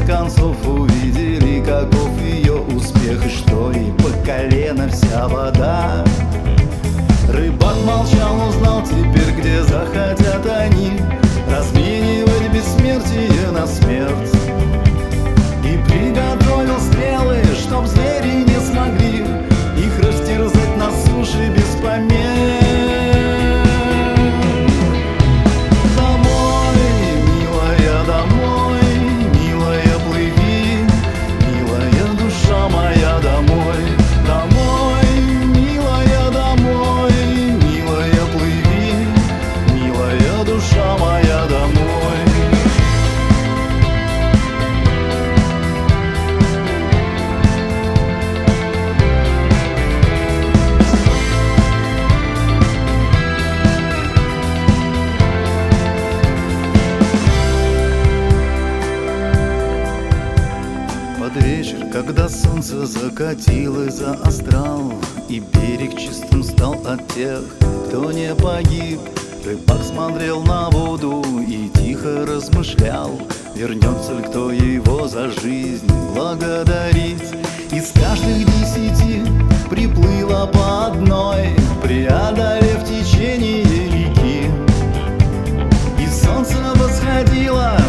концов увидели, каков ее успех, и что ей по колено вся вода. Рыбак молчал, узнал теперь, где захотят они разменивать бессмертие на смерть, и приготовил стрелы, чтоб звери не смогли их растерзать на суше без помех. Под вечер, когда солнце закатилось за астрал, и берег чистым стал от тех, кто не погиб, рыбак смотрел на воду и тихо размышлял, вернется ли кто его за жизнь благодарить. Из каждых 10 приплыло по одной, преодолев течение реки, и солнце восходило